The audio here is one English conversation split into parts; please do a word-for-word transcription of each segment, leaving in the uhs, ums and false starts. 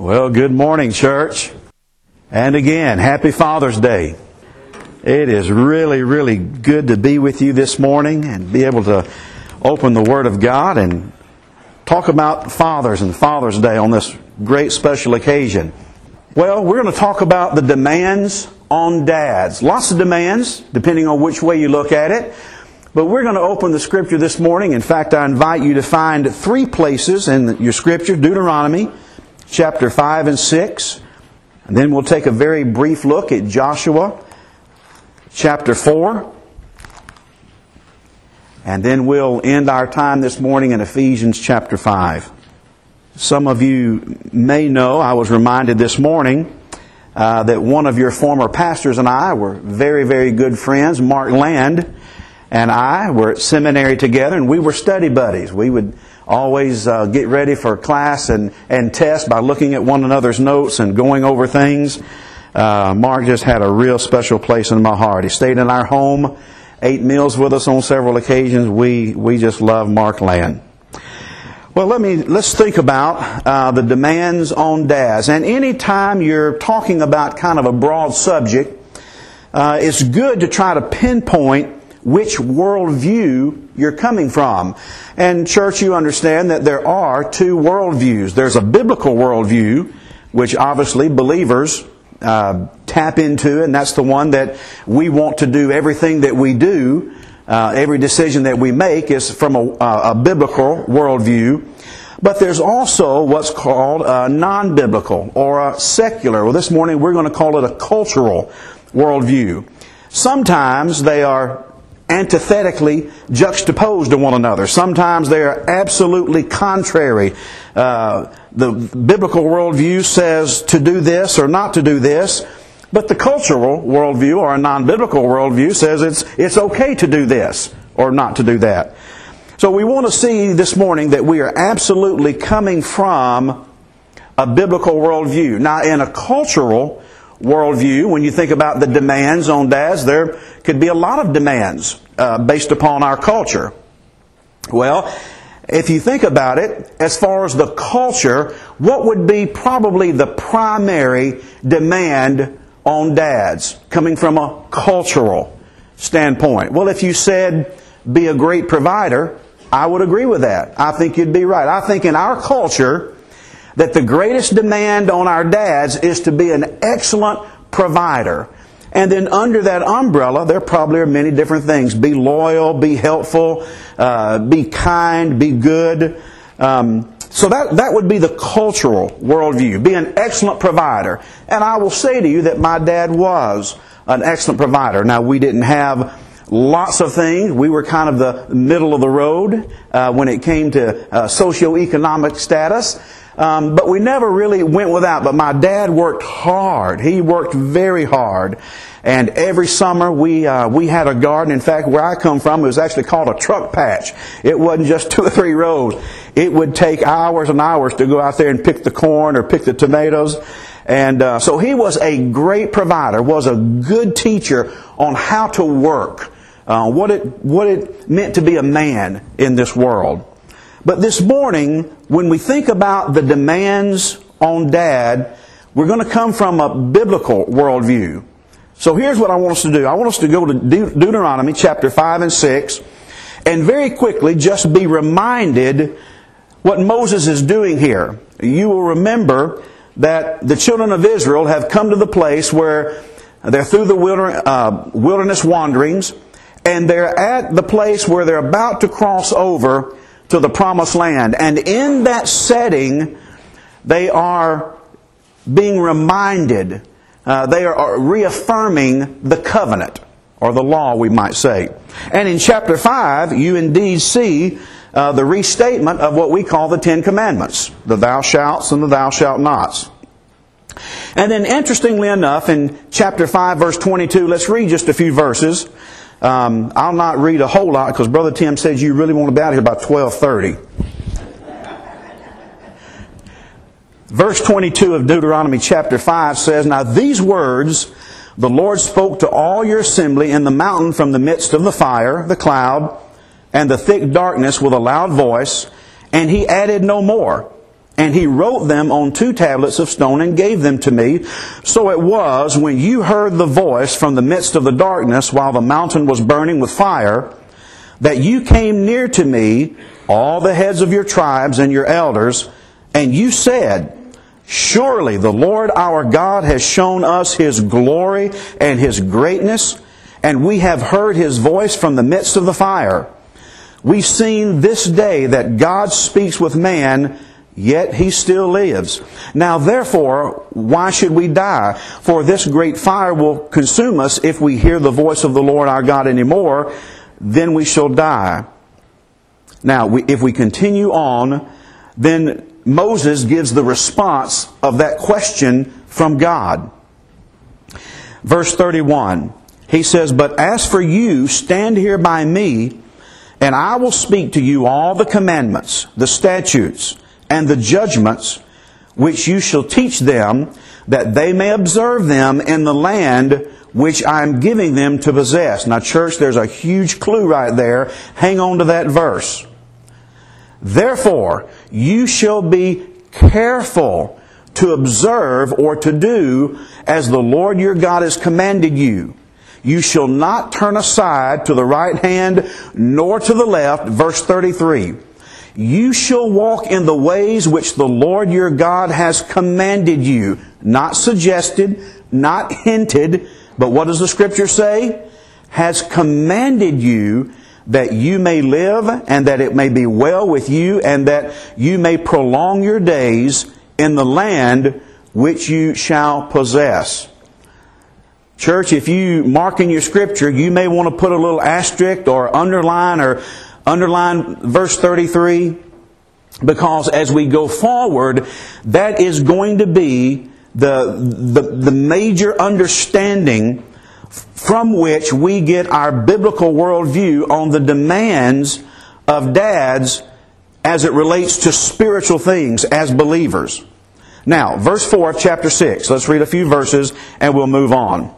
Well, good morning, church. And again, happy Father's Day. It is really, really good to be with you this morning and be able to open the Word of God and talk about fathers and Father's Day on this great special occasion. Well, we're going to talk about the demands on dads. Lots of demands, depending on which way you look at it. But we're going to open the Scripture this morning. In fact, I invite you to find three places in your Scripture: Deuteronomy chapter five and six. And then we'll take a very brief look at Joshua chapter four. And then we'll end our time this morning in Ephesians chapter five. Some of you may know, I was reminded this morning, uh, that one of your former pastors and I were very, very good friends. Mark Land and I were at seminary together, and we were study buddies. We would always uh, get ready for class and, and test by looking at one another's notes and going over things. Uh, Mark just had a real special place in my heart. He stayed in our home, ate meals with us on several occasions. We we just love Mark Land. Well, let me let's think about uh, the demands on dads. And any time you're talking about kind of a broad subject, uh, it's good to try to pinpoint which worldview you're coming from. And church, you understand that there are two worldviews. There's a biblical worldview, which obviously believers uh, tap into, and that's the one that we want to do everything that we do. Uh, every decision that we make is from a, a biblical worldview. But there's also what's called a non-biblical or a secular. Well, this morning we're going to call it a cultural worldview. Sometimes they are antithetically juxtaposed to one another. Sometimes they are absolutely contrary. Uh, the biblical worldview says to do this or not to do this, but the cultural worldview or a non-biblical worldview says it's it's okay to do this or not to do that. So we want to see this morning that we are absolutely coming from a biblical worldview. Now, in a cultural worldview, when you think about the demands on dads, there could be a lot of demands uh, based upon our culture. Well, if you think about it, as far as the culture, what would be probably the primary demand on dads coming from a cultural standpoint? Well, if you said, be a great provider, I would agree with that. I think you'd be right. I think in our culture that the greatest demand on our dads is to be an excellent provider. And then under that umbrella, there probably are many different things. Be loyal, be helpful, uh, be kind, be good. Um, so that, that would be the cultural worldview. Be an excellent provider. And I will say to you that my dad was an excellent provider. Now, we didn't have lots of things. We were kind of the middle of the road uh, when it came to uh, socioeconomic status. Um, but we never really went without. But my dad worked hard. He worked very hard. And every summer we uh, we had a garden. In fact, where I come from, it was actually called a truck patch. It wasn't just two or three rows. It would take hours and hours to go out there and pick the corn or pick the tomatoes. And uh, so he was a great provider, was a good teacher on how to work, uh, what it what it meant to be a man in this world. But this morning, when we think about the demands on dad, we're going to come from a biblical worldview. So here's what I want us to do. I want us to go to De- Deuteronomy chapter five and six, and very quickly just be reminded what Moses is doing here. You will remember that the children of Israel have come to the place where they're through the wilderness, uh, wilderness wanderings, and they're at the place where they're about to cross over to the promised land. And in that setting, they are being reminded, uh, they are reaffirming the covenant, or the law, we might say. And in chapter five, you indeed see uh, the restatement of what we call the Ten Commandments, the thou shalts and the thou shalt nots. And then interestingly enough, in chapter five, verse twenty-two, let's read just a few verses. Um, I'll not read a whole lot because Brother Tim says you really want to be out here by twelve thirty. Verse twenty-two of Deuteronomy chapter five says, Now these words the Lord spoke to all your assembly in the mountain from the midst of the fire, the cloud, and the thick darkness with a loud voice, and He added no more. And he wrote them on two tablets of stone and gave them to me. So it was, when you heard the voice from the midst of the darkness, while the mountain was burning with fire, that you came near to me, all the heads of your tribes and your elders, and you said, surely the Lord our God has shown us His glory and His greatness, and we have heard His voice from the midst of the fire. We've seen this day that God speaks with man, yet He still lives. Now therefore, why should we die? For this great fire will consume us if we hear the voice of the Lord our God anymore, then we shall die. Now, we, if we continue on, then Moses gives the response of that question from God. Verse thirty-one, he says, but as for you, stand here by me, and I will speak to you all the commandments, the statutes, and the judgments, which you shall teach them, that they may observe them in the land which I am giving them to possess. Now, church, there's a huge clue right there. Hang on to that verse. Therefore, you shall be careful to observe or to do as the Lord your God has commanded you. You shall not turn aside to the right hand nor to the left. Verse thirty-three. You shall walk in the ways which the Lord your God has commanded you. Not suggested, not hinted, but what does the Scripture say? Has commanded you, that you may live, and that it may be well with you, and that you may prolong your days in the land which you shall possess. Church, if you mark in your Scripture, you may want to put a little asterisk or underline or underline verse thirty-three, because as we go forward, that is going to be the, the, the major understanding from which we get our biblical worldview on the demands of dads as it relates to spiritual things as believers. Now, verse four of chapter six. Let's read a few verses and we'll move on.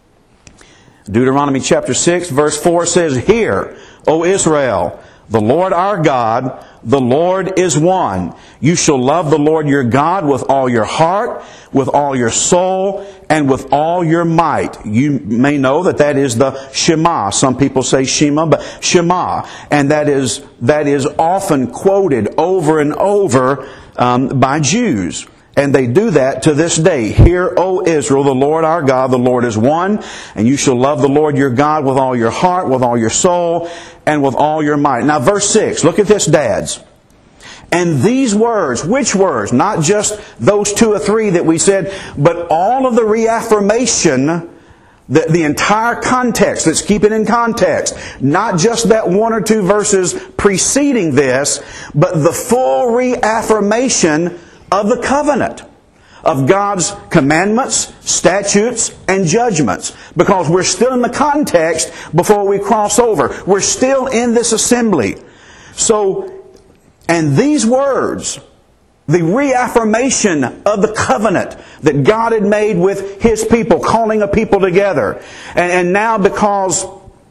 Deuteronomy chapter six, verse four says, Hear, O Israel, the Lord our God, the Lord is one. You shall love the Lord your God with all your heart, with all your soul, and with all your might. You may know that that is the Shema. Some people say Shema, but Shema. And that is, that is often quoted over and over um, by Jews. And they do that to this day. Hear, O Israel, the Lord our God, the Lord is one. And you shall love the Lord your God with all your heart, with all your soul, and with all your might. Now verse six, look at this, dads. And these words, which words? Not just those two or three that we said, but all of the reaffirmation, the, the entire context. Let's keep it in context. Not just that one or two verses preceding this, but the full reaffirmation of the covenant, of God's commandments, statutes, and judgments. Because we're still in the context before we cross over. We're still in this assembly. So, and these words, the reaffirmation of the covenant that God had made with His people, calling a people together. And, and now because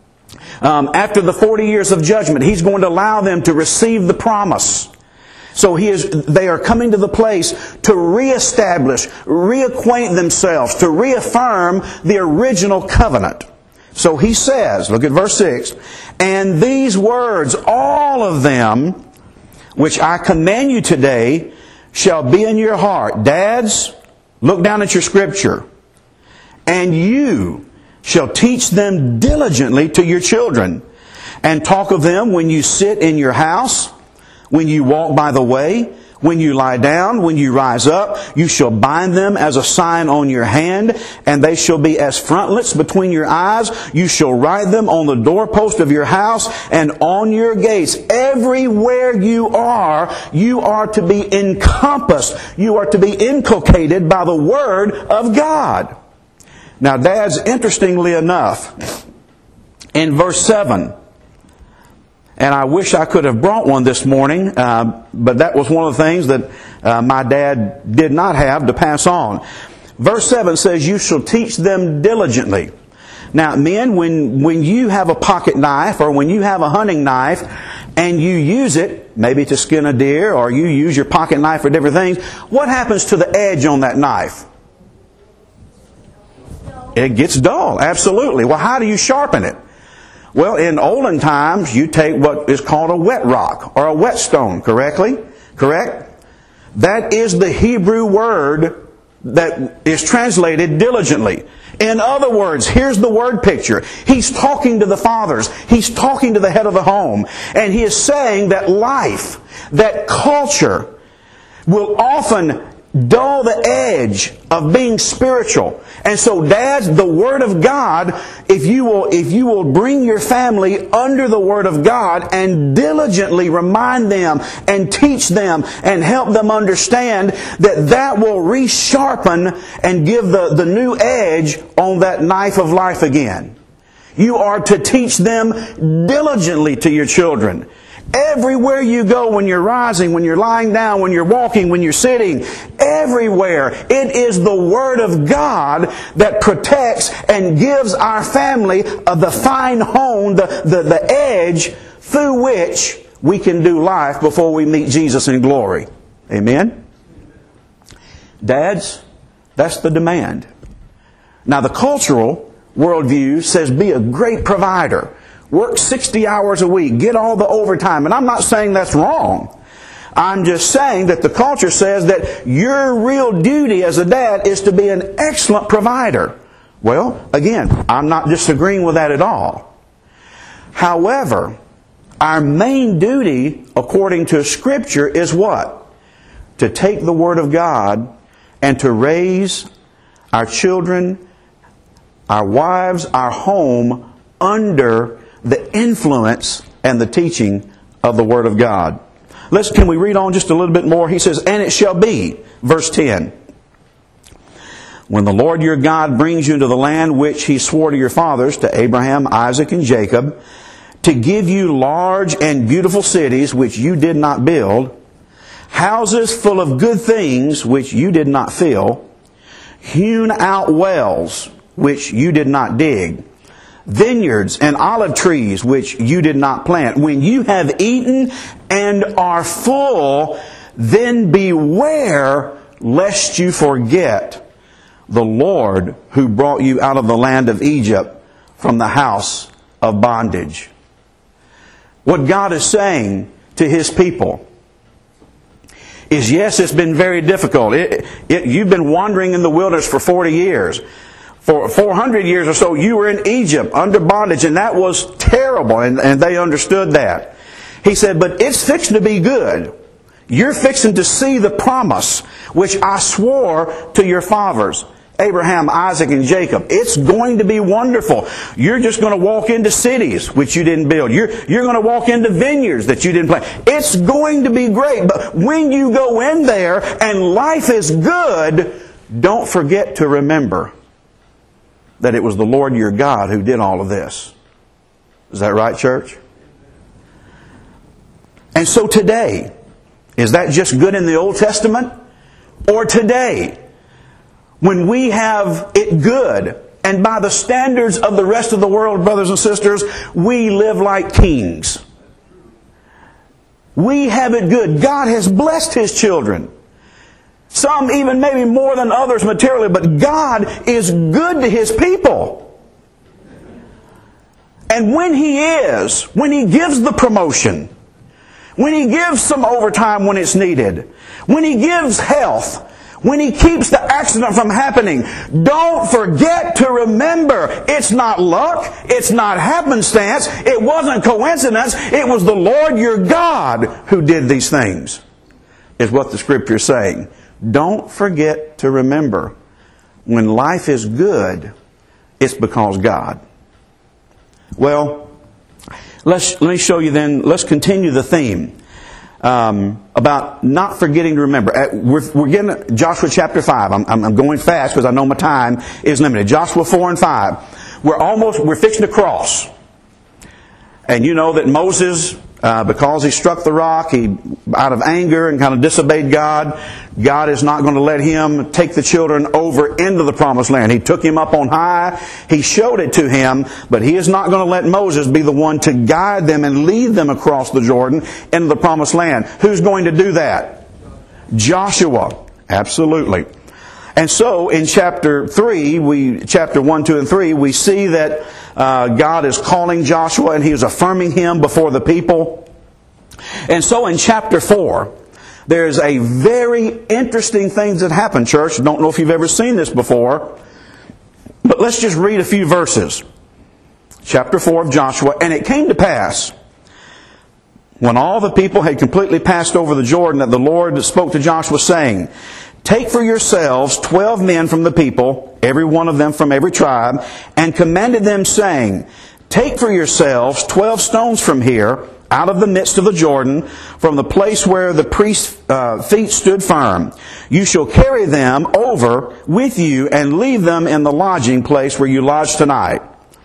um, after the forty years of judgment, He's going to allow them to receive the promise. So he is, they are coming to the place to reestablish, reacquaint themselves, to reaffirm the original covenant. So he says, look at verse six, and these words, all of them, which I command you today, shall be in your heart. Dads, look down at your Scripture. And you shall teach them diligently to your children, and talk of them when you sit in your house, when you walk by the way, when you lie down, when you rise up. You shall bind them as a sign on your hand, and they shall be as frontlets between your eyes. You shall write them on the doorpost of your house and on your gates. Everywhere you are, you are to be encompassed. You are to be inculcated by the Word of God. Now, dads, interestingly enough, in verse seven, and I wish I could have brought one this morning, uh, but that was one of the things that uh, my dad did not have to pass on. Verse seven says, you shall teach them diligently. Now, men, when, when you have a pocket knife or when you have a hunting knife and you use it, maybe to skin a deer, or you use your pocket knife for different things, what happens to the edge on that knife? It gets dull, absolutely. Well, how do you sharpen it? Well, in olden times, you take what is called a whet rock or a whetstone, correctly? Correct? That is the Hebrew word that is translated diligently. In other words, here's the word picture. He's talking to the fathers. He's talking to the head of the home. And he is saying that life, that culture, will often dull the edge of being spiritual. And so, dads, the Word of God, if you will, if you will bring your family under the Word of God and diligently remind them and teach them and help them understand, that that will resharpen and give the, the new edge on that knife of life again. You are to teach them diligently to your children. Everywhere you go, when you're rising, when you're lying down, when you're walking, when you're sitting, everywhere, it is the Word of God that protects and gives our family uh, the fine hone, the, the, the edge through which we can do life before we meet Jesus in glory. Amen? Dads, that's the demand. Now, the cultural worldview says be a great provider. Work sixty hours a week. Get all the overtime. And I'm not saying that's wrong. I'm just saying that the culture says that your real duty as a dad is to be an excellent provider. Well, again, I'm not disagreeing with that at all. However, our main duty, according to Scripture, is what? To take the Word of God and to raise our children, our wives, our home under the influence and the teaching of the Word of God. Let's, can we read on just a little bit more? He says, and it shall be, verse ten, when the Lord your God brings you into the land which He swore to your fathers, to Abraham, Isaac, and Jacob, to give you large and beautiful cities which you did not build, houses full of good things which you did not fill, hewn out wells which you did not dig, vineyards and olive trees which you did not plant. When you have eaten and are full, then beware lest you forget the Lord who brought you out of the land of Egypt from the house of bondage. What God is saying to His people is, yes, it's been very difficult. It, it, you've been wandering in the wilderness for forty years. For four hundred years or so, you were in Egypt under bondage, and that was terrible, and, and they understood that. He said, but it's fixing to be good. You're fixing to see the promise which I swore to your fathers, Abraham, Isaac, and Jacob. It's going to be wonderful. You're just going to walk into cities which you didn't build. You're, you're going to walk into vineyards that you didn't plant. It's going to be great. But when you go in there and life is good, don't forget to remember that it was the Lord your God who did all of this. Is that right, church? And so today, is that just good in the Old Testament? Or today, when we have it good, and by the standards of the rest of the world, brothers and sisters, we live like kings. We have it good. God has blessed His children. Some even maybe more than others materially, but God is good to His people. And when He is, when He gives the promotion, when He gives some overtime when it's needed, when He gives health, when He keeps the accident from happening, don't forget to remember, it's not luck, it's not happenstance, it wasn't coincidence, it was the Lord your God who did these things, is what the Scripture is saying. Don't forget to remember, when life is good, it's because God. Well, let's let me show you then, let's continue the theme um, about not forgetting to remember. We're, we're getting Joshua chapter five. I'm, I'm going fast because I know my time is limited. Joshua four and five. We're almost, we're fixing to cross. And you know that Moses Uh, because he struck the rock, he, out of anger and kind of disobeyed God, God is not going to let him take the children over into the promised land. He took him up on high, he showed it to him, but he is not going to let Moses be the one to guide them and lead them across the Jordan into the promised land. Who's going to do that? Joshua. Absolutely. And so in chapter three, we chapter one, two, and three, we see that uh, God is calling Joshua and He is affirming him before the people. And so in chapter four, there's a very interesting thing that happened, church. I don't know if you've ever seen this before, but let's just read a few verses. Chapter four of Joshua. And it came to pass, when all the people had completely passed over the Jordan, that the Lord spoke to Joshua, saying, Take for yourselves twelve men from the people, every one of them from every tribe, and commanded them, saying, Take for yourselves twelve stones from here, out of the midst of the Jordan, from the place where the priest's uh, feet stood firm. You shall carry them over with you and leave them in the lodging place where you lodge tonight.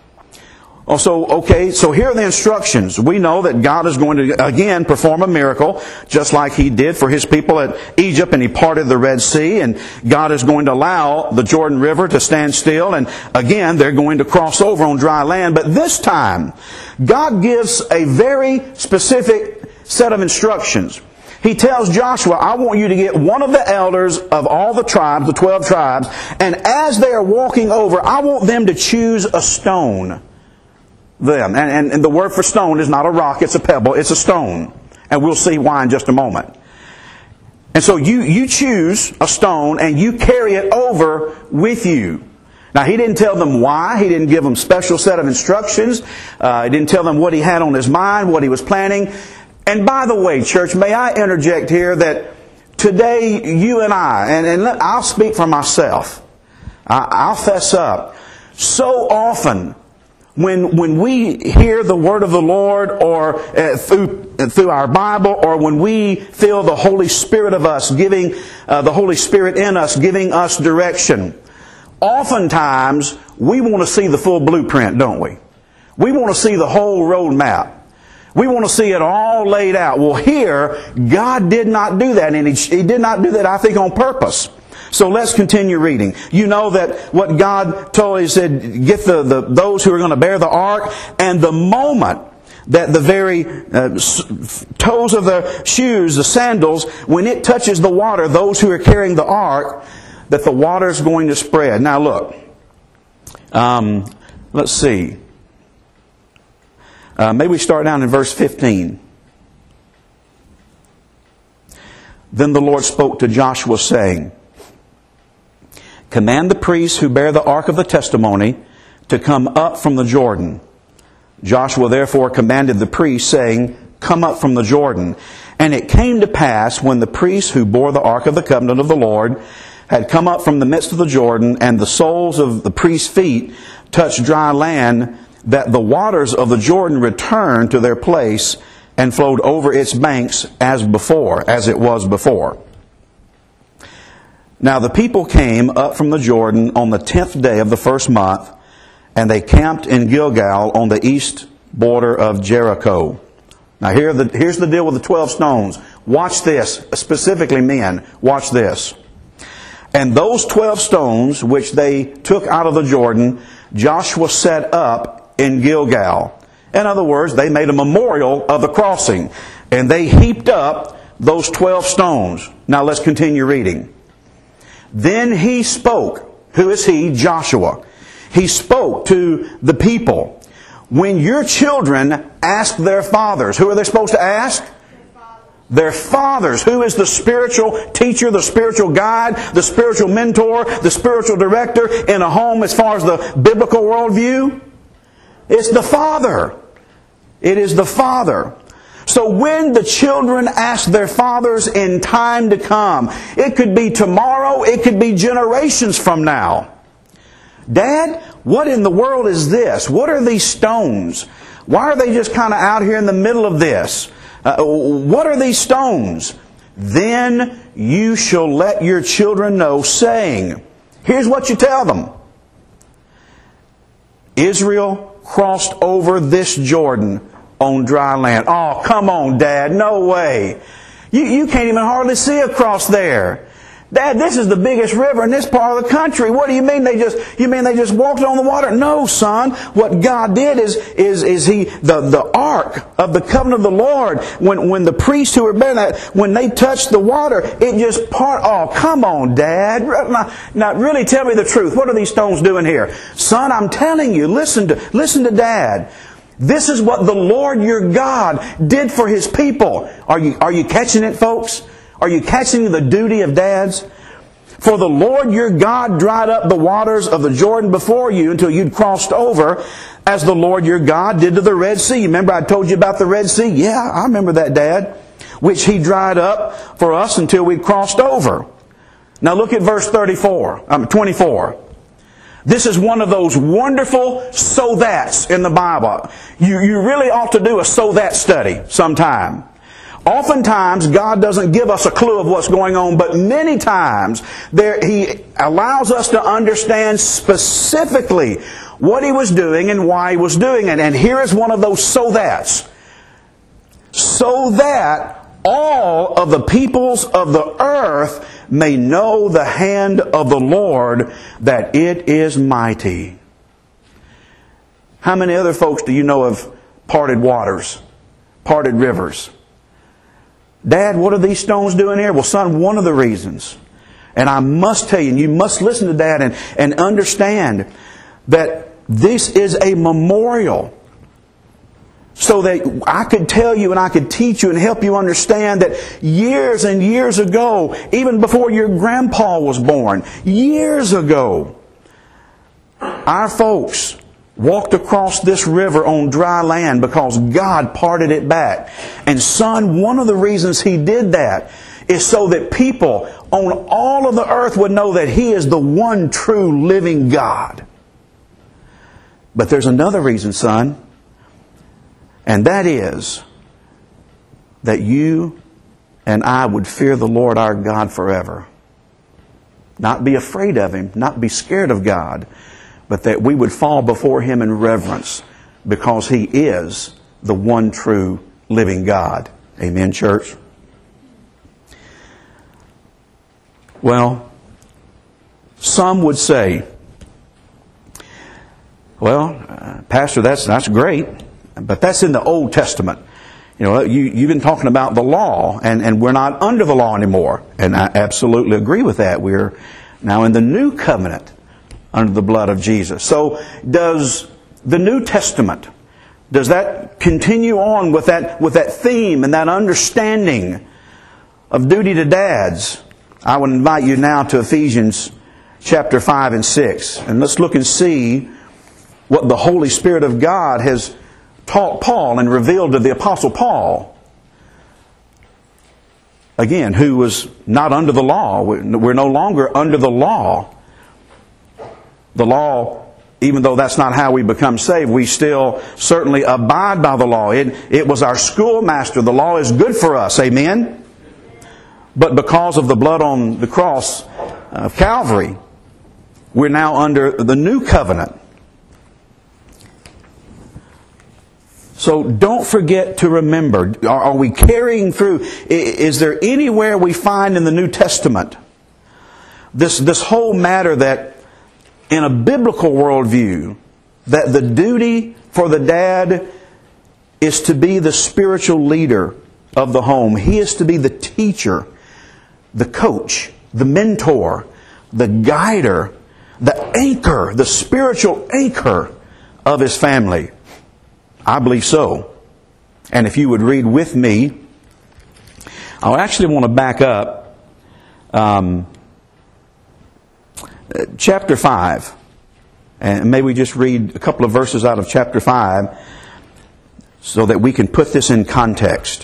Also, okay, so here are the instructions. We know that God is going to, again, perform a miracle, just like He did for His people at Egypt, and He parted the Red Sea, and God is going to allow the Jordan River to stand still, and again, they're going to cross over on dry land. But this time, God gives a very specific set of instructions. He tells Joshua, I want you to get one of the elders of all the tribes, the twelve tribes, and as they are walking over, I want them to choose a stone. Them. And, and, and the word for stone is not a rock, it's a pebble, it's a stone. And we'll see why in just a moment. And so you, you choose a stone and you carry it over with you. Now, He didn't tell them why. He didn't give them a special set of instructions. Uh, he didn't tell them what He had on His mind, what He was planning. And by the way, church, may I interject here that today you and I, and, and let, I'll speak for myself. I, I'll fess up. So often, When when we hear the word of the Lord, or uh, through uh, through our Bible, or when we feel the Holy Spirit of us giving uh, the Holy Spirit in us giving us direction, oftentimes we want to see the full blueprint, don't we? We want to see the whole road map. We want to see it all laid out. Well, here God did not do that, and He, he did not do that, I think, on purpose. So let's continue reading. You know that what God told, He said, get the, the those who are going to bear the ark, and the moment that the very uh, toes of the shoes, the sandals, when it touches the water, those who are carrying the ark, that the water is going to spread. Now look, um, let's see. Uh, maybe we start down in verse fifteen. Then the Lord spoke to Joshua, saying, Command the priests who bear the ark of the testimony to come up from the Jordan. Joshua therefore commanded the priests, saying, Come up from the Jordan. And it came to pass, when the priests who bore the ark of the covenant of the Lord had come up from the midst of the Jordan, and the soles of the priests' feet touched dry land, that the waters of the Jordan returned to their place and flowed over its banks as before, as it was before. Now the people came up from the Jordan on the tenth day of the first month, and they camped in Gilgal on the east border of Jericho. Now here the, here's the deal with the twelve stones. Watch this, specifically men. Watch this. And those twelve stones which they took out of the Jordan, Joshua set up in Gilgal. In other words, they made a memorial of the crossing, and they heaped up those twelve stones. Now let's continue reading. Then he spoke. Who is he? Joshua. He spoke to the people. When your children ask their fathers, who are they supposed to ask? Their fathers. Who is the spiritual teacher, the spiritual guide, the spiritual mentor, the spiritual director in a home as far as the biblical worldview? It's the father. It is the father. So when the children ask their fathers in time to come, it could be tomorrow, it could be generations from now. Dad, what in the world is this? What are these stones? Why are they just kind of out here in the middle of this? Uh, what are these stones? Then you shall let your children know, saying, here's what you tell them. Israel crossed over this Jordan on dry land. Oh, come on, Dad. No way. You, you can't even hardly see across there. Dad, this is the biggest river in this part of the country. What do you mean they just, you mean they just walked on the water? No, son. What God did is, is, is He, the, the ark of the covenant of the Lord, when, when the priests who were bearing that, when they touched the water, it just part, oh, come on, Dad. Now, now, really tell me the truth. What are these stones doing here? Son, I'm telling you, listen to, listen to Dad. This is what the Lord your God did for His people. Are you, are you catching it, folks? Are you catching the duty of dads? For the Lord your God dried up the waters of the Jordan before you until you'd crossed over, as the Lord your God did to the Red Sea. Remember I told you about the Red Sea? Yeah, I remember that, Dad. Which He dried up for us until we'd crossed over. Now look at verse thirty-four, um, twenty-four. This is one of those wonderful so that's in the Bible. You, you really ought to do a so that study sometime. Oftentimes, God doesn't give us a clue of what's going on, but many times there, He allows us to understand specifically what He was doing and why He was doing it. And here is one of those so that's. So that all of the peoples of the earth may know the hand of the Lord, that it is mighty. How many other folks do you know of parted waters, parted rivers? Dad, what are these stones doing here? Well, son, one of the reasons, and I must tell you, and you must listen to Dad and, and understand that this is a memorial. So that I could tell you and I could teach you and help you understand that years and years ago, even before your grandpa was born, years ago, our folks walked across this river on dry land because God parted it back. And son, one of the reasons He did that is so that people on all of the earth would know that He is the one true living God. But there's another reason, son, and that is that you and I would fear the Lord our God forever. Not be afraid of Him, not be scared of God, but that we would fall before Him in reverence because He is the one true living God. Amen, church? Well, some would say, well, uh, Pastor, that's that's great, but that's in the Old Testament. You know, you, you've been talking about the law, and, and we're not under the law anymore. And I absolutely agree with that. We're now in the new covenant under the blood of Jesus. So does the New Testament, does that continue on with that, with that theme and that understanding of duty to dads? I would invite you now to Ephesians chapter five and six. And let's look and see what the Holy Spirit of God has taught Paul and revealed to the Apostle Paul. Again, who was not under the law. We're no longer under the law. The law, even though that's not how we become saved, we still certainly abide by the law. It, it was our schoolmaster. The law is good for us. Amen? But because of the blood on the cross of Calvary, we're now under the new covenant. So don't forget to remember, are, are we carrying through, is there anywhere we find in the New Testament this, this whole matter that in a biblical worldview, that the duty for the dad is to be the spiritual leader of the home. He is to be the teacher, the coach, the mentor, the guider, the anchor, the spiritual anchor of his family. I believe so. And if you would read with me, I actually want to back up. Um, chapter five. And may we just read a couple of verses out of chapter five so that we can put this in context.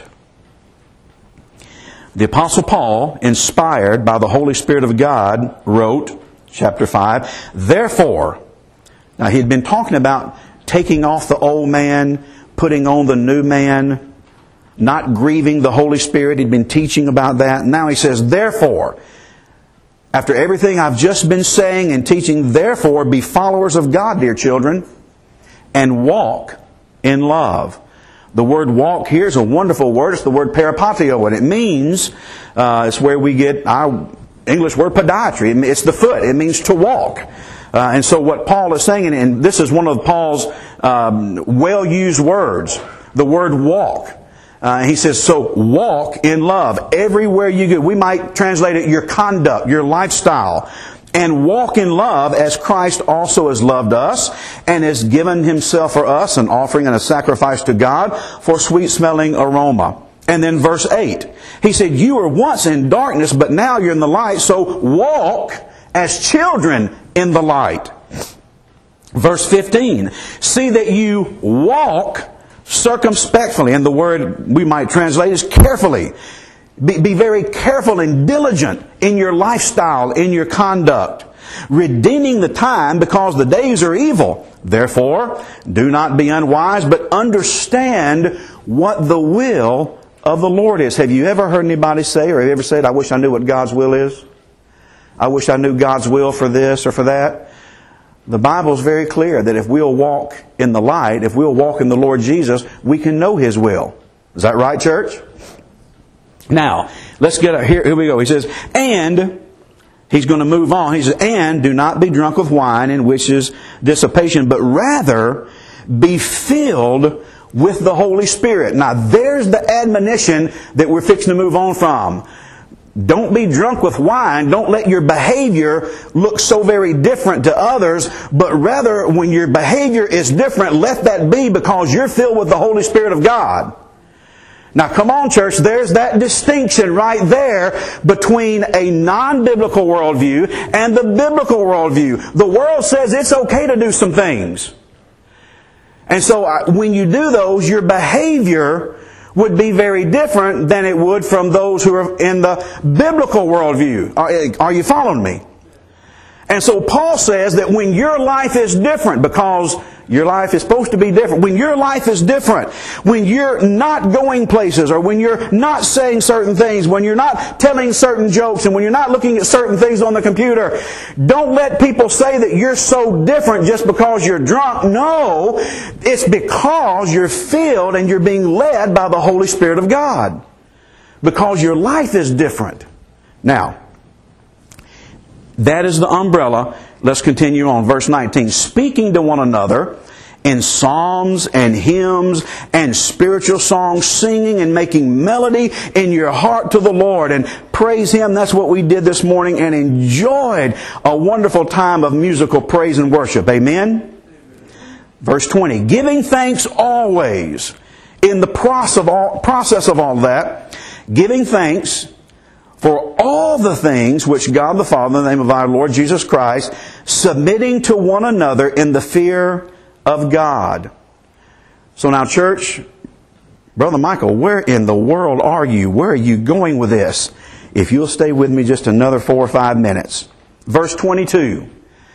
The Apostle Paul, inspired by the Holy Spirit of God, wrote, chapter five, therefore, now he had been talking about taking off the old man, putting on the new man, not grieving the Holy Spirit. He'd been teaching about that. And now he says, therefore, after everything I've just been saying and teaching, therefore be followers of God, dear children, and walk in love. The word walk here is a wonderful word. It's the word peripateo, and it means, uh, it's where we get our English word podiatry. It's the foot. It means to walk. Uh, and so what Paul is saying, and this is one of Paul's um, well-used words, the word walk. Uh, he says, so walk in love everywhere you go. We might translate it your conduct, your lifestyle. And walk in love as Christ also has loved us and has given Himself for us, an offering and a sacrifice to God for sweet-smelling aroma. And then verse eight, he said, you were once in darkness, but now you're in the light, so walk as children in the light. Verse fifteen, see that you walk circumspectly, and the word we might translate is carefully. Be, be very careful and diligent in your lifestyle, in your conduct, redeeming the time because the days are evil. Therefore, do not be unwise, but understand what the will of the Lord is. Have you ever heard anybody say, or have you ever said, I wish I knew what God's will is? I wish I knew God's will for this or for that. The Bible is very clear that if we'll walk in the light, if we'll walk in the Lord Jesus, we can know His will. Is that right, church? Now, let's get here. Here we go. He says, and he's going to move on. He says, and do not be drunk with wine, in which is dissipation, but rather be filled with the Holy Spirit. Now, there's the admonition that we're fixing to move on from. Don't be drunk with wine. Don't let your behavior look so very different to others, but rather when your behavior is different, let that be because you're filled with the Holy Spirit of God. Now come on, church, there's that distinction right there between a non-biblical worldview and the biblical worldview. The world says it's okay to do some things. And so when you do those, your behavior would be very different than it would from those who are in the biblical worldview. Are, are you following me? And so Paul says that when your life is different, because your life is supposed to be different, when your life is different, when you're not going places, or when you're not saying certain things, when you're not telling certain jokes, and when you're not looking at certain things on the computer, don't let people say that you're so different just because you're drunk. No, it's because you're filled and you're being led by the Holy Spirit of God. Because your life is different. Now, that is the umbrella. Let's continue on. Verse nineteen. Speaking to one another in psalms and hymns and spiritual songs, singing and making melody in your heart to the Lord, and praise Him. That's what we did this morning, and enjoyed a wonderful time of musical praise and worship. Amen? Verse twenty. Giving thanks always in the process of all, process of all that, giving thanks for all the things which God the Father, in the name of our Lord Jesus Christ, submitting to one another in the fear of God. So now, church, Brother Michael, where in the world are you? Where are you going with this? If you'll stay with me just another four or five minutes. Verse twenty-two.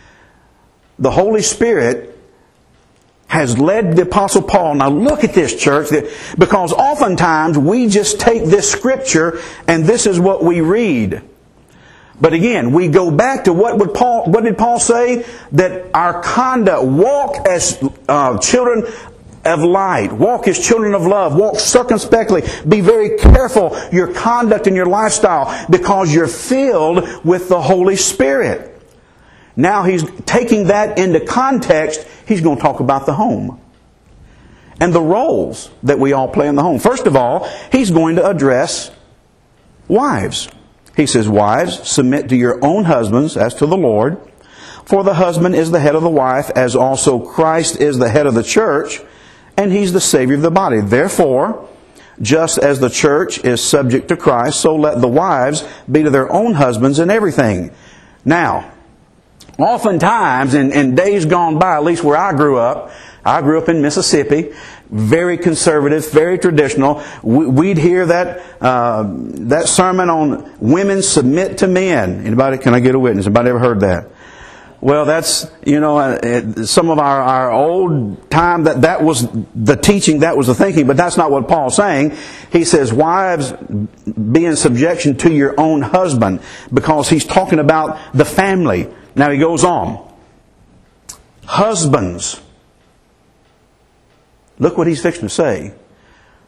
The Holy Spirit has led the Apostle Paul. Now look at this, church, because oftentimes we just take this scripture and this is what we read. But again, we go back to what would Paul, what did Paul say? That our conduct, walk as uh, children of light, walk as children of love, walk circumspectly, be very careful your conduct and your lifestyle because you're filled with the Holy Spirit. Now he's taking that into context. He's going to talk about the home and the roles that we all play in the home. First of all, he's going to address wives. He says, wives, submit to your own husbands as to the Lord. For the husband is the head of the wife, as also Christ is the head of the church, and He's the Savior of the body. Therefore, just as the church is subject to Christ, so let the wives be to their own husbands in everything. Now, oftentimes, in, in days gone by, at least where I grew up, I grew up in Mississippi, very conservative, very traditional. We'd hear that uh, that sermon on women submit to men. Anybody? Can I get a witness? Anybody ever heard that? Well, that's, you know, uh, some of our, our old time, that, that was the teaching, that was the thinking, but that's not what Paul's saying. He says, wives, be in subjection to your own husband, because he's talking about the family. Now he goes on. Husbands. Look what he's fixing to say.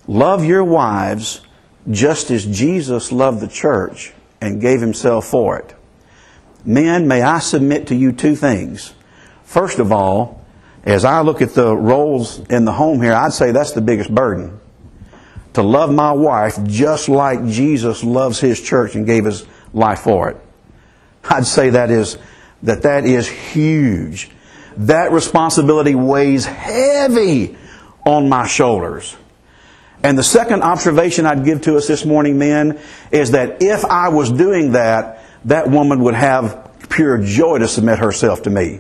love your wives just as Jesus loved the church and gave himself for it. Men, may I submit to you two things. First of all, as I look at the roles in the home here, I'd say that's the biggest burden. To love my wife just like Jesus loves his church and gave his life for it. I'd say that is that that is huge. That responsibility weighs heavy on my shoulders. And the second observation I'd give to us this morning, men, is that if I was doing that, that woman would have pure joy to submit herself to me.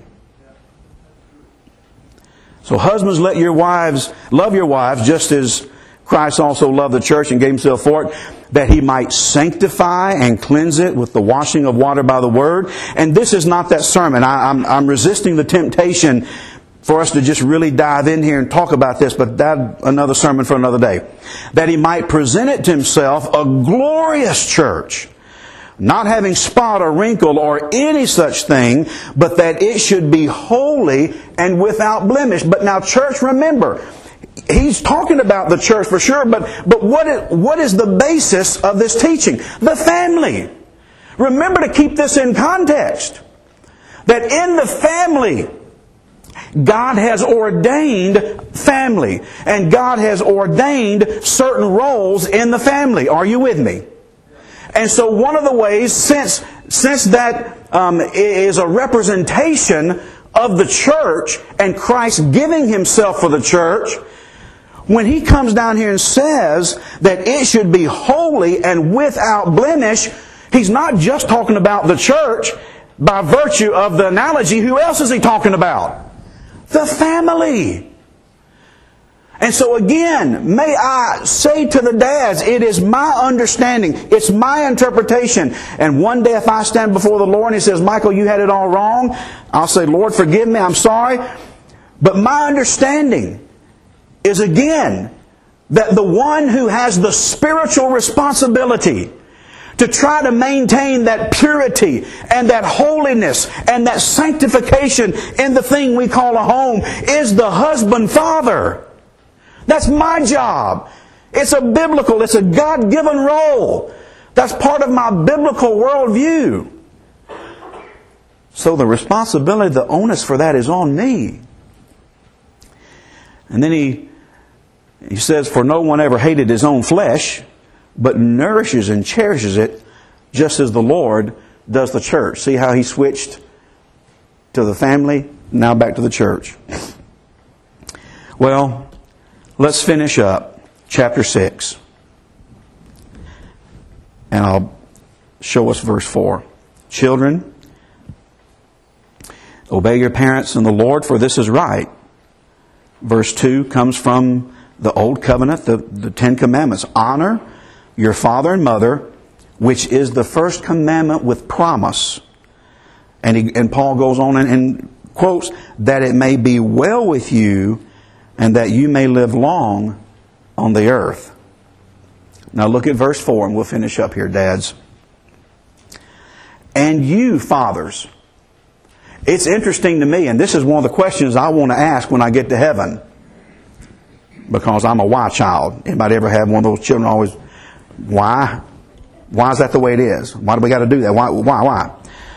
So husbands, let your wives, love your wives just as Christ also loved the church and gave himself for it, that he might sanctify and cleanse it with the washing of water by the word. And this is not that sermon. I, I'm, I'm resisting the temptation for us to just really dive in here and talk about this, but that's another sermon for another day. That he might present it to himself a glorious church, not having spot or wrinkle or any such thing, but that it should be holy and without blemish. But now, church, remember, he's talking about the church for sure, but, but what is, what is the basis of this teaching? The family. Remember to keep this in context. That in the family, God has ordained family. And God has ordained certain roles in the family. Are you with me? And so one of the ways, since, since that um, is a representation of the church and Christ giving himself for the church, when he comes down here and says that it should be holy and without blemish, he's not just talking about the church by virtue of the analogy. Who else is he talking about? The family. And so again, may I say to the dads, it is my understanding, it's my interpretation. And one day if I stand before the Lord and he says, Michael, you had it all wrong, I'll say, Lord, forgive me, I'm sorry. But my understanding is again, that the one who has the spiritual responsibility to try to maintain that purity and that holiness and that sanctification in the thing we call a home is the husband father. That's my job. It's a biblical, it's a God-given role. That's part of my biblical worldview. So the responsibility, the onus for that is on me. And then he, he says, for no one ever hated his own flesh, but nourishes and cherishes it just as the Lord does the church. See how he switched to the family, now back to the church. Well, let's finish up chapter six. And I'll show us verse four. Children, obey your parents in the Lord, for this is right. Verse two comes from the Old Covenant, the, the Ten Commandments. Honor your father and mother, which is the first commandment with promise. And, he, and Paul goes on and, and quotes, that it may be well with you and that you may live long on the earth. Now look at verse four and we'll finish up here, dads. And you, fathers. It's interesting to me, and this is one of the questions I want to ask when I get to heaven. Because I'm a why child. Anybody ever have one of those children always, why? Why is that the way it is? Why do we got to do that? Why, why, why?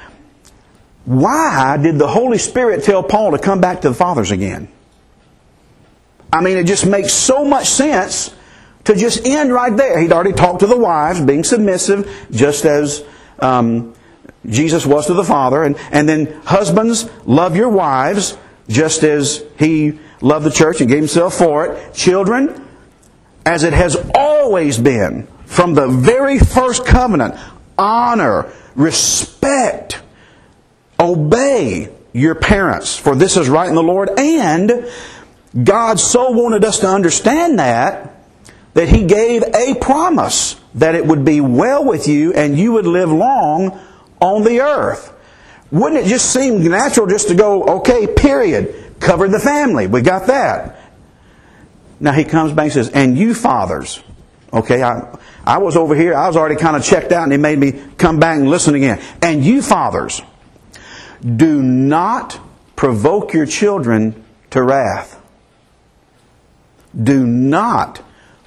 Why did the Holy Spirit tell Paul to come back to the fathers again? I mean, it just makes so much sense to just end right there. He'd already talked to the wives, being submissive, just as um, Jesus was to the Father. And, and then, husbands, love your wives, just as He loved the church and gave Himself for it. Children, as it has always been, from the very first covenant, honor, respect, obey your parents, for this is right in the Lord. And God so wanted us to understand that, that He gave a promise that it would be well with you and you would live long on the earth. Wouldn't it just seem natural just to go, okay, period, covered the family, we got that. Now He comes back and says, and you fathers, okay, I, I was over here, I was already kind of checked out and He made me come back and listen again. And you fathers, do not provoke your children to wrath. Do not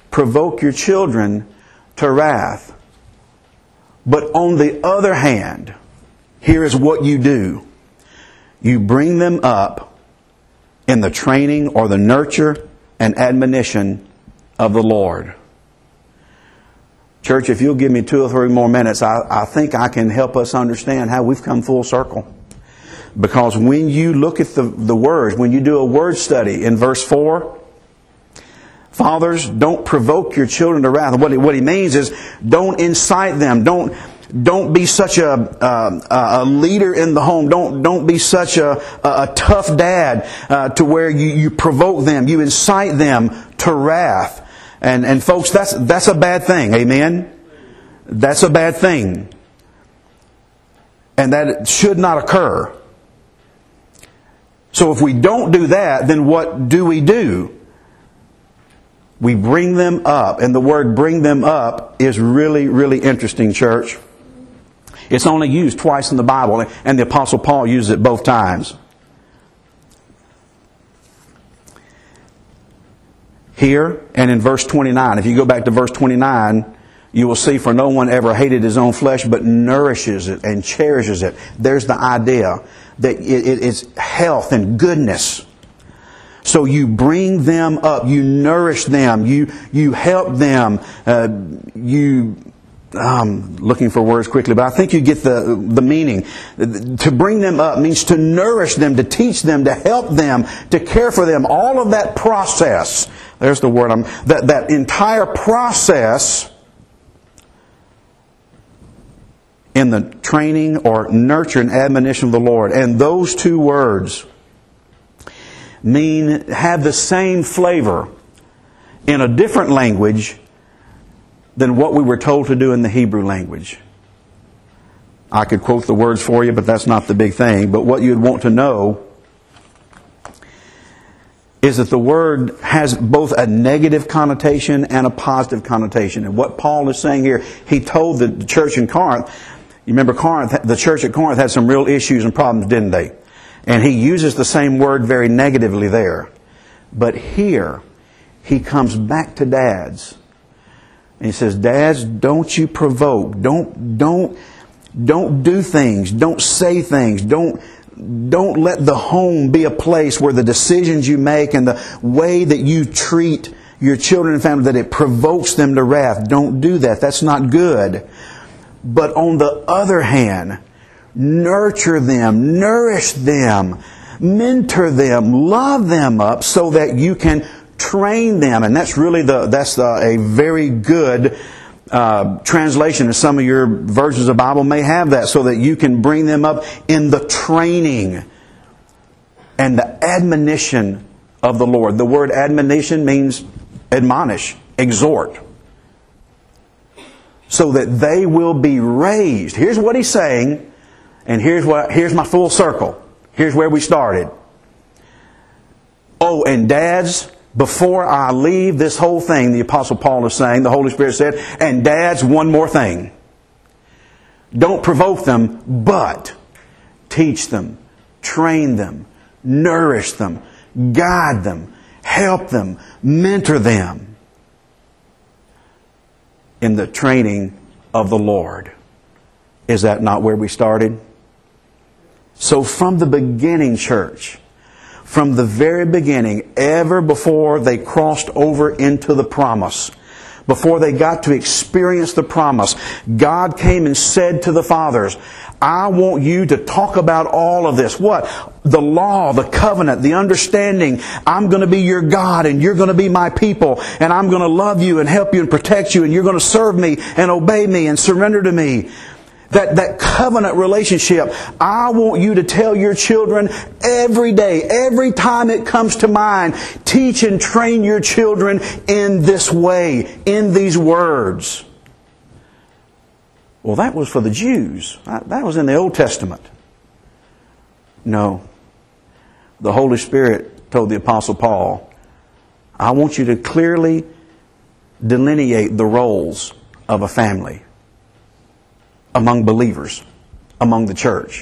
provoke your children to wrath. But on the other hand, here is what you do. You bring them up in the training or the nurture and admonition of the Lord. Church, if you'll give me two or three more minutes, I, I think I can help us understand how we've come full circle. Because when you look at the, the words, when you do a word study in verse four, fathers, don't provoke your children to wrath. What he, what he means is, don't incite them. Don't don't be such a uh, a leader in the home. Don't don't be such a a, a tough dad uh, to where you, you provoke them, you incite them to wrath. And and folks, that's that's a bad thing. Amen. That's a bad thing, and that should not occur. So if we don't do that, then what do we do? We bring them up. And the word bring them up is really, really interesting, church. It's only used twice in the Bible, and the Apostle Paul uses it both times. Here and in verse twenty-nine. If you go back to verse twenty-nine, you will see, for no one ever hated his own flesh, but nourishes it and cherishes it. There's the idea that it is health and goodness. So you bring them up, you nourish them, you you help them, uh, you. I'm looking for words quickly, but I think you get the the meaning. To bring them up means to nourish them, to teach them, to help them, to care for them. All of that process. There's the word. I'm, that that entire process in the training or nurture and admonition of the Lord. And those two words mean have the same flavor in a different language than what we were told to do in the Hebrew language. I could quote the words for you, but that's not the big thing. But what you'd want to know is that the word has both a negative connotation and a positive connotation. And what Paul is saying here, he told the church in Corinth, you remember Corinth, the church at Corinth had some real issues and problems, didn't they? And he uses the same word very negatively there. But here, he comes back to dads. And he says, dads, don't you provoke. Don't, don't, don't do things. Don't say things. Don't, don't let the home be a place where the decisions you make and the way that you treat your children and family, that it provokes them to wrath. Don't do that. That's not good. But on the other hand, nurture them, nourish them, mentor them, love them up so that you can train them. And that's really the that's the, a very good uh, translation. And some of your versions of the Bible may have that, so that you can bring them up in the training and the admonition of the Lord. The word admonition means admonish, exhort. So that they will be raised. Here's what he's saying, and here's what here's my full circle. Here's where we started. Oh, and dads, before I leave this whole thing, the Apostle Paul is saying, the Holy Spirit said, and dads, one more thing. Don't provoke them, but teach them, train them, nourish them, guide them, help them, mentor them in the training of the Lord. Is that not where we started? So from the beginning, church, from the very beginning, ever before they crossed over into the promise, before they got to experience the promise, God came and said to the fathers, I want you to talk about all of this. What? The law, the covenant, the understanding. I'm going to be your God and you're going to be my people. And I'm going to love you and help you and protect you. And you're going to serve me and obey me and surrender to me. That, that covenant relationship, I want you to tell your children every day, every time it comes to mind, teach and train your children in this way, in these words. Well, that was for the Jews. That was in the Old Testament. No. The Holy Spirit told the Apostle Paul, I want you to clearly delineate the roles of a family among believers, among the church.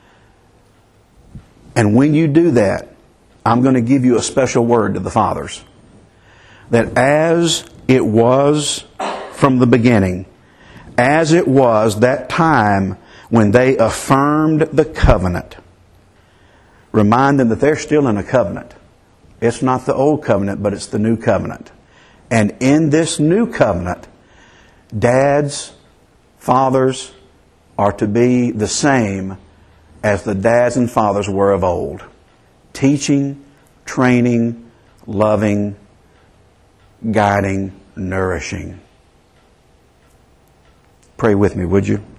And when you do that, I'm going to give you a special word to the fathers. That as it was from the beginning, as it was that time when they affirmed the covenant. Remind them that they're still in a covenant. It's not the old covenant, but it's the new covenant. And in this new covenant, dads, fathers are to be the same as the dads and fathers were of old. Teaching, training, loving, guiding, nourishing. Pray with me, would you?